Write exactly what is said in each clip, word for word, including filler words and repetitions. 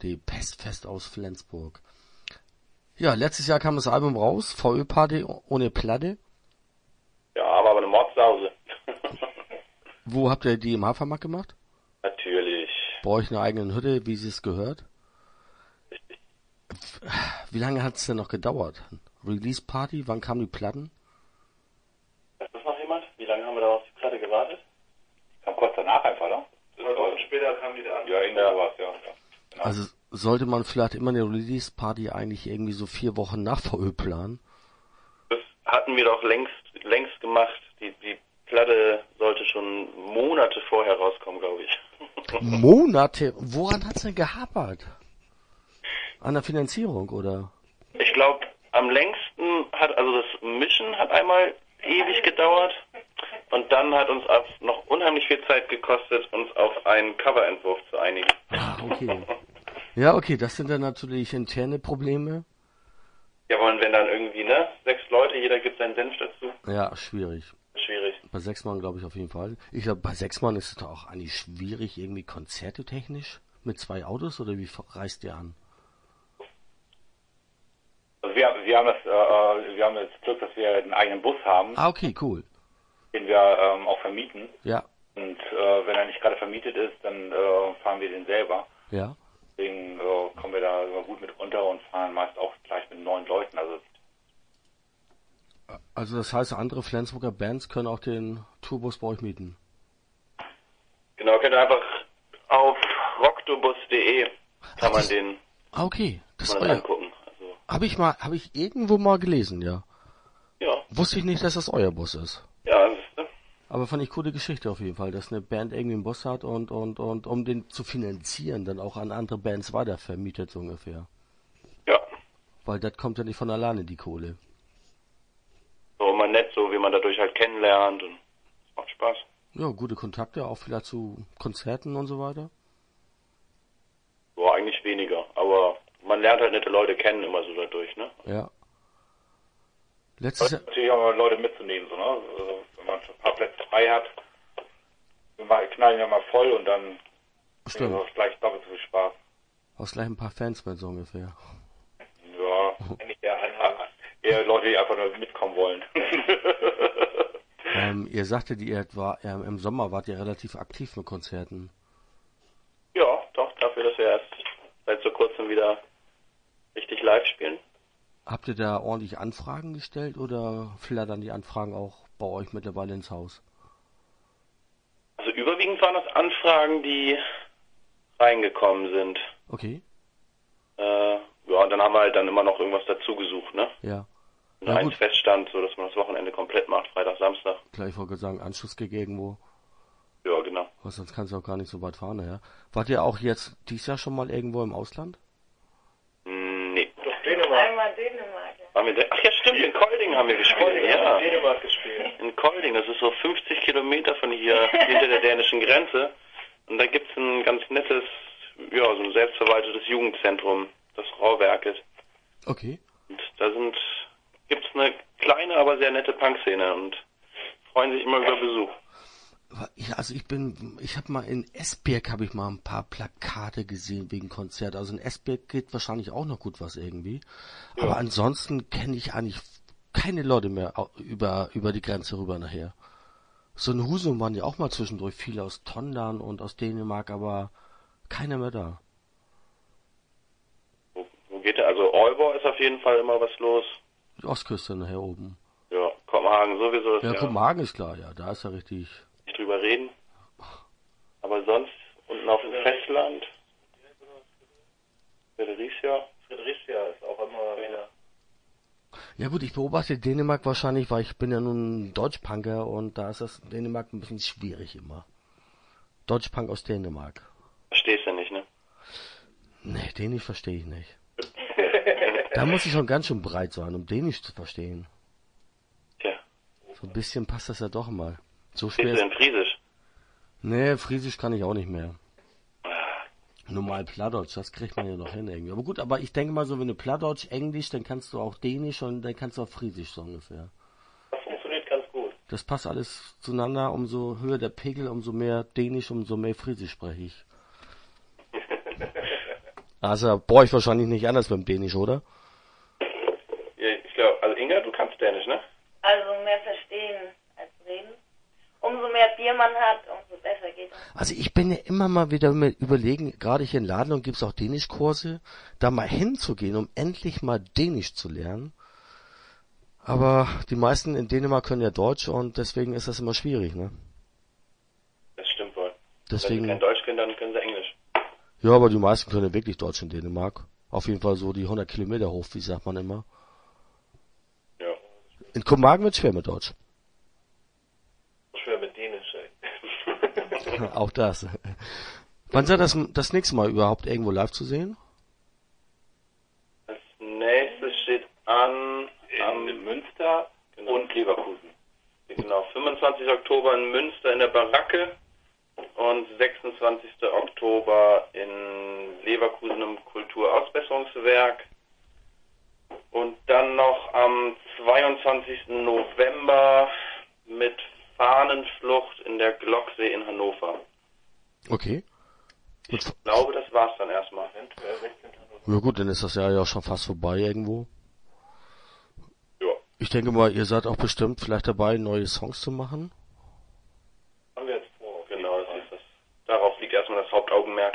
Party, Pestfest aus Flensburg. Ja, letztes Jahr kam das Album raus, V Ö-Party ohne Platte. Ja, aber eine Mordsause. Wo habt ihr die im Hafermarkt gemacht? Natürlich. Bei euch in einer eigenen Hütte, wie sie es gehört? Richtig. Wie lange hat es denn noch gedauert? Release-Party, wann kamen die Platten? Weiß das noch jemand? Wie lange haben wir da auf die Platte gewartet? Kam kurz danach einfach, ne? Zwei Wochen später kam die da an. Ja, irgendwie sowas, ja. ja. Genau. Also sollte man vielleicht immer eine Release-Party eigentlich irgendwie so vier Wochen nach V Ö planen? Das hatten wir doch längst, längst gemacht. Die, die Platte sollte schon Monate vorher rauskommen, glaube ich. Monate? Woran hat's denn gehapert? An der Finanzierung, oder? Ich glaube, am längsten hat, also das Mischen hat einmal ewig gedauert und dann hat uns auch noch unheimlich viel Zeit gekostet, uns auf einen Coverentwurf zu einigen. Ah, okay. Ja, okay, das sind dann natürlich interne Probleme. Ja, und wenn dann irgendwie, ne, sechs Leute, jeder gibt seinen Senf dazu. Ja, schwierig. Schwierig. Bei sechs Mann glaube ich auf jeden Fall. Ich glaube, bei sechs Mann ist es doch auch eigentlich schwierig, irgendwie Konzerte technisch mit zwei Autos, oder wie reist ihr an? Also wir, wir haben das, äh, wir haben das Glück, dass wir einen eigenen Bus haben, Ah, okay, cool. den wir ähm, auch vermieten. Ja, Und äh, wenn er nicht gerade vermietet ist, dann äh, fahren wir den selber. ja. Deswegen äh, kommen wir da immer gut mit runter und fahren meist auch gleich mit neun Leuten. Also Also das heißt, andere Flensburger Bands können auch den Tourbus bei euch mieten. Genau, könnt ihr einfach auf rocktobus punkt de kann Ach, man das- den Ah, okay. Das mal ist euer. angucken. Also, Habe ich mal, habe ich irgendwo mal gelesen, ja. ja, Wusste ich nicht, dass das euer Bus ist. ja, das ist, ne? Aber fand ich coole Geschichte auf jeden Fall, dass eine Band irgendwie einen Bus hat und, und, und um den zu finanzieren, dann auch an andere Bands weitervermietet, so ungefähr. Ja, Weil das kommt ja nicht von alleine, die Kohle. so immer nett, so wie man dadurch halt kennenlernt und macht Spaß. Ja, gute Kontakte, auch vielleicht zu Konzerten und so weiter. So eigentlich weniger, aber man lernt halt nette Leute kennen immer so dadurch, ne? Ja. Letztes Jahr, natürlich auch mal Leute mitzunehmen, so, ne? Also, wenn man ein paar Plätze frei hat, wir knallen ja mal voll und dann stimmt, ist gleich doppelt so viel Spaß. hast gleich ein paar Fans mit, so ungefähr. Ja, eigentlich eher, eher Leute, die einfach nur mitkommen wollen. Ähm, ihr sagtet, ihr war, ähm, im Sommer wart ihr relativ aktiv mit Konzerten. Ja, doch, dafür, dass wir erst seit so kurzem wieder richtig live spielen. Habt ihr da ordentlich Anfragen gestellt oder flattern die Anfragen auch bei euch mittlerweile ins Haus? Also überwiegend waren das Anfragen, die reingekommen sind. Okay, Äh, ja, dann haben wir halt dann immer noch irgendwas dazu gesucht, ne? ja. Wenn Ja, eins gut. feststand, so dass man das Wochenende komplett macht, Freitag, Samstag. Klar, ich wollte gerade sagen, Anschlussgig irgendwo. Ja, genau. Was, sonst kannst du auch gar nicht so weit fahren, ja. Wart ihr auch jetzt dieses Jahr schon mal irgendwo im Ausland? Hm, nee. Doch, Dänemark. Einmal Dänemark. Ja. Waren wir de- Ach ja, stimmt, in Kolding haben wir gespielt. Ja, Dänemark gespielt. in Kolding, das ist so fünfzig Kilometer von hier hinter der dänischen Grenze. Und da gibt's ein ganz nettes, ja, so ein selbstverwaltetes Jugendzentrum, das Rauwerket. Okay. Und da sind, gibt's eine kleine, aber sehr nette Punkszene und freuen sich immer über Besuch. Ja, also ich bin, ich habe mal in Esbjerg habe ich mal ein paar Plakate gesehen wegen Konzert. Also in Esbjerg geht wahrscheinlich auch noch gut was irgendwie. Ja. Aber ansonsten kenne ich eigentlich keine Leute mehr au- über über die Grenze rüber nachher. So in Husum waren ja auch mal zwischendurch viele aus Tondern und aus Dänemark, aber keiner mehr da. Wo, wo geht der? Also Aalborg ist auf jeden Fall immer was los. Die Ostküste nachher oben. Ja, Kopenhagen sowieso. Ist Ja, ja Kopenhagen ist klar, ja, da ist ja richtig. nicht drüber reden. Aber sonst unten auf dem Festland. Fredericia. Fredericia ist auch immer wieder. Ja gut, ich beobachte Dänemark wahrscheinlich, weil ich bin ja nun Deutschpunker und da ist das in Dänemark ein bisschen schwierig immer. Deutschpunk aus Dänemark. Verstehst du nicht, ne? Nee, Dänisch verstehe ich nicht. Da muss ich schon ganz schön breit sein, um Dänisch zu verstehen. Tja, So ein bisschen passt das ja doch mal. So stehst schwer du ist... in Friesisch? Nee, Friesisch kann ich auch nicht mehr. Normal Plattdeutsch, das kriegt man ja noch hin irgendwie. Aber gut, aber ich denke mal so, wenn du Plattdeutsch, Englisch, dann kannst du auch Dänisch und dann kannst du auch Friesisch so ungefähr. Das funktioniert ganz gut. Das passt alles zueinander, umso höher der Pegel, umso mehr Dänisch, umso mehr Friesisch spreche ich. Also, boah, ich wahrscheinlich nicht anders mit dem Dänisch, oder? Ja, ich glaube, also Inga, du kannst Dänisch, ne? Also mehr verstehen als reden. Umso mehr Bier man hat, umso besser geht es. Also ich bin ja immer mal wieder mit überlegen, gerade hier in Ladung gibt's auch Dänischkurse, da mal hinzugehen, um endlich mal Dänisch zu lernen. Aber die meisten in Dänemark können ja Deutsch und deswegen ist das immer schwierig, ne? Das stimmt wohl. Deswegen, Wenn sie kein Deutsch können, dann können sie Englisch. ja, aber die meisten können ja wirklich Deutsch in Dänemark. Auf jeden Fall so die hundert Kilometer hoch, wie sagt man immer. Ja. In Kopenhagen wird's schwer mit Deutsch. Schwer mit Dänisch, ey. Auch das. Wann seid das das nächste Mal überhaupt irgendwo live zu sehen? Als nächstes steht an am In Münster genau, und Leverkusen. genau, fünfundzwanzigsten Oktober in Münster in der Baracke und sechsundzwanzigsten Oktober in Leverkusen im Kulturausbesserungswerk. Und dann noch am zweiundzwanzigsten November mit Fahnenflucht in der Glocksee in Hannover. Okay. Ich glaube, das war's dann erstmal. Ja gut, dann ist das Jahr ja schon fast vorbei irgendwo. Ja. Ich denke mal, ihr seid auch bestimmt vielleicht dabei, neue Songs zu machen. Haben wir jetzt vor. Genau, das ist das. Darauf liegt erstmal das Hauptaugenmerk.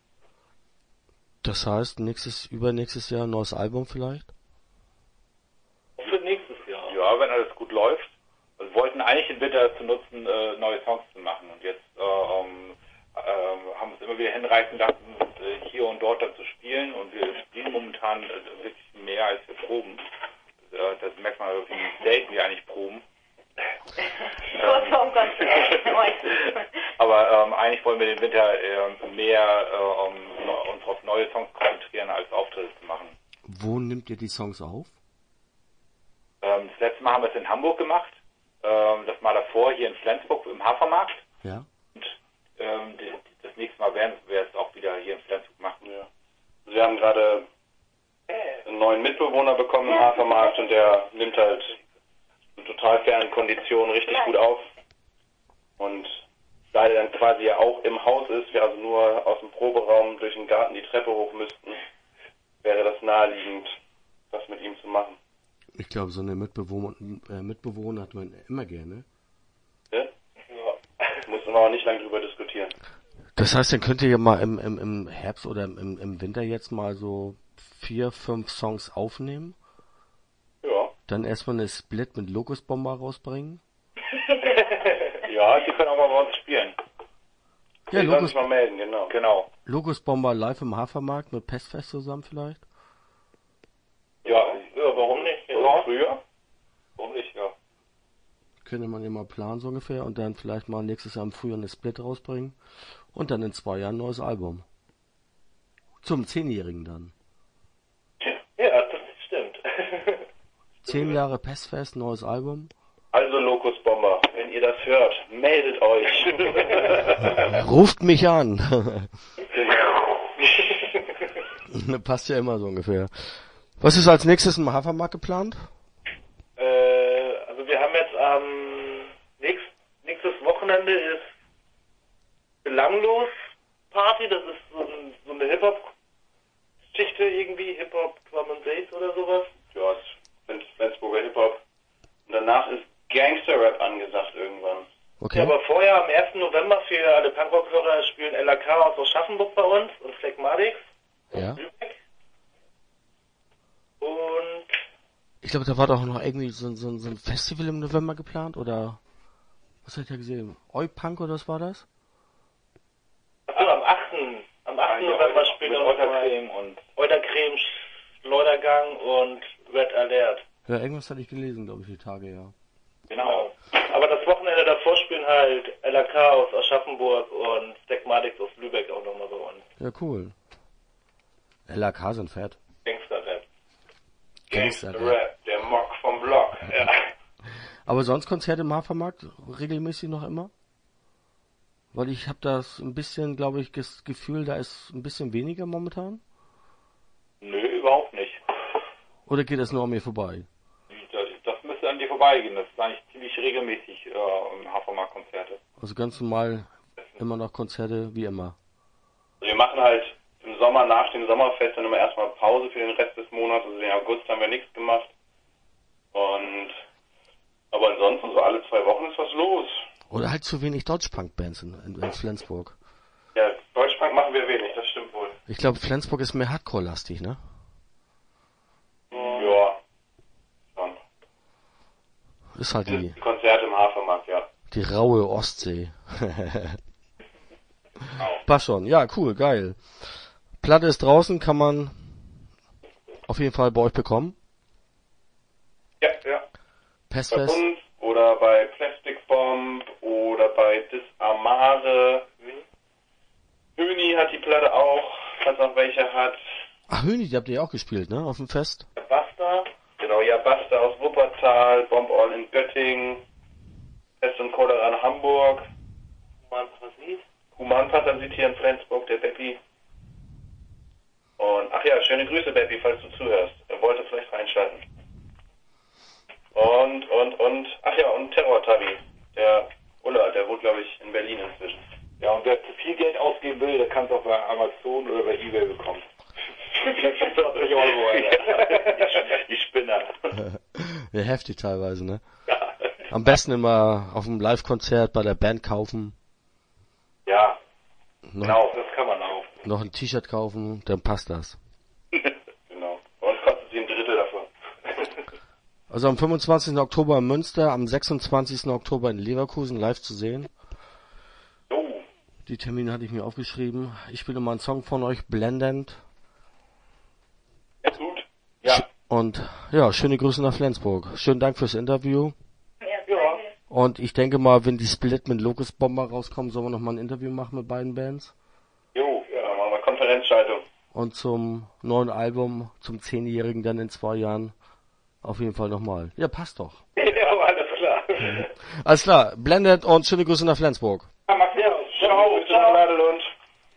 Das heißt, nächstes, übernächstes Jahr ein neues Album vielleicht? Für nächstes Jahr. Ja, wenn alles gut läuft. Wir wollten eigentlich den Winter dazu nutzen, äh, neue Songs zu machen. Und jetzt äh, ähm, äh, haben wir uns immer wieder hinreißen lassen, äh, hier und dort dann zu spielen. Und wir spielen momentan äh, wirklich mehr, als wir proben. Das, äh, das merkt man, wie selten wir eigentlich proben. Kurz vorm Konzert. Aber ähm, eigentlich wollen wir den Winter äh, mehr äh, um, uns auf neue Songs konzentrieren, als Auftritte zu machen. Wo nimmt ihr die Songs auf? Ähm, das letzte Mal haben wir es in Hamburg gemacht. Ähm, das Mal davor hier in Flensburg im Hafermarkt. Ja. Und ähm, die, das nächste Mal werden wir es auch wieder hier in Flensburg machen. Ja. Wir haben gerade einen neuen Mitbewohner bekommen im Hafermarkt und der nimmt halt in total fernen Konditionen richtig gut auf. Und da er dann quasi ja auch im Haus ist, wir also nur aus dem Proberaum durch den Garten die Treppe hoch müssten, wäre das naheliegend, das mit ihm zu machen. Ich glaube, so eine Mitbewohner, äh, Mitbewohner hat man immer gerne. Ja? Ja. Muss man auch nicht lange drüber diskutieren. Das heißt, dann könnt ihr ja mal im, im, im Herbst oder im, im Winter jetzt mal so vier, fünf Songs aufnehmen. Ja. Dann erstmal eine Split mit Locust-Bomber rausbringen. Ja, die können auch mal bei uns spielen. Ja, Wir sollen Locust, sich mal melden, genau. Genau. Locust-Bomber live im Hafermarkt mit Pestfest zusammen vielleicht. Ja, ja warum nicht? Ja. Früher? Warum nicht, ja. Könnte man ja mal planen so ungefähr und dann vielleicht mal nächstes Jahr im Frühjahr eine Split rausbringen und dann in zwei Jahren ein neues Album. Zum Zehnjährigen dann. Ja, das stimmt. Zehn Jahre Pestfest, neues Album. Also Locust Bomber, wenn ihr das hört, meldet euch. Ruft mich an. Passt ja immer so ungefähr. Was ist als nächstes im Hafermarkt geplant? äh, also wir haben jetzt am nächst, nächstes Wochenende ist Belanglos Party, das ist so, ein, so eine Hip-Hop-Geschichte irgendwie, Hip-Hop, Drum and Bass oder sowas. Ja, es ist Flensburger Hip-Hop. Und danach ist Gangster-Rap angesagt irgendwann. Okay. Ja, aber vorher am ersten November für alle Punkrock-Hörer spielen L A K aus Aschaffenburg bei uns und Phlegmatics Ja. aus Lübeck. Und Ich glaube, da war doch noch irgendwie so, so, so ein Festival im November geplant, oder? Was hab ich da gesehen? Oi-Punk oder was war das? achso, am achten Am achten November spielen mit auch noch mal Eutercreme und Eutercreme, Schleudergang und Red Alert. Ja, irgendwas hatte ich gelesen, glaube ich, die Tage, ja. genau. Aber das Wochenende davor spielen halt L A K aus Aschaffenburg und Phlegmatics aus Lübeck auch nochmal bei uns. Ja, cool. L A K sind fett. Gangster-Rap. Gangster-Rap, der Mock vom Block. Ja. Aber sonst Konzerte im Hafermarkt regelmäßig noch immer? Weil ich habe das ein bisschen, glaube ich, das Gefühl, da ist ein bisschen weniger momentan. Nö, überhaupt nicht. Oder geht das nur an mir vorbei? Das, das müsste an dir vorbeigehen. Das ist eigentlich ziemlich regelmäßig äh, im Hafermarkt-Konzerte. Also ganz normal immer noch Konzerte wie immer. Wir machen halt im Sommer nach dem Sommerfest dann immer erstmal Pause für den Rest des Monats. Also den August haben wir nichts gemacht. Und aber ansonsten so alle zwei Wochen ist was los. Oder halt zu wenig Deutschpunk-Bands in, in, in Flensburg. Ja, Deutschpunk machen wir wenig, das stimmt wohl. Ich glaube, Flensburg ist mehr Hardcore-lastig, ne? Ja, schon. Ist halt die, Die Konzerte im Hafermarkt, ja. die raue Ostsee. Passt schon. Ja, cool, geil. Platte ist draußen, kann man auf jeden Fall bei euch bekommen. Ja, ja. Bei Pestfest. uns oder bei Plastic Bomb oder bei Disamare. Höni hat die Platte auch, falls noch welche hat. Ach, Höni, die habt ihr ja auch gespielt, ne? Auf dem Fest. Basta. Genau, ja, Basta aus Wuppertal, Bomb All in Göttingen, Pest und Cholera in Hamburg. Humanparasit. Humanparasit hier in Flensburg, der Beppi. Und, ach ja, schöne Grüße, Beppi, falls du zuhörst. Er wollte vielleicht reinschalten. Und, und, und, ach ja, und Terror-Tabi. Der Ulla, der wohnt, glaube ich, in Berlin inzwischen. Ja, und wer zu viel Geld ausgeben will, der kann es auch bei Amazon oder bei eBay bekommen. fünfzig Euro, Alter. Die Spinner. Ja, heftig teilweise, ne? Am besten immer auf dem Live-Konzert bei der Band kaufen. Ja, Noch, genau, das kann man auch. noch ein T-Shirt kaufen, dann passt das. Genau. Bei uns kostet sie ein Drittel davon. Also am fünfundzwanzigsten Oktober in Münster, am sechsundzwanzigsten Oktober in Leverkusen live zu sehen. Oh. Die Termine hatte ich mir aufgeschrieben. Ich spiele mal einen Song von euch, Blendend. Ja, gut. Ja. Und ja, schöne Grüße nach Flensburg. Schönen Dank fürs Interview. Ja, Ja. danke. Und ich denke mal, wenn die Split mit Locust Bomber rauskommen, sollen wir noch mal ein Interview machen mit beiden Bands. Jo, ja, dann machen wir Konferenzschaltung. Und zum neuen Album, zum zehnjährigen dann in zwei Jahren, auf jeden Fall nochmal. Ja, passt doch. Ja, alles klar. Alles klar, Blended und schöne Grüße nach Flensburg. Ja, Max, ja. Ciao, ciao. Ciao.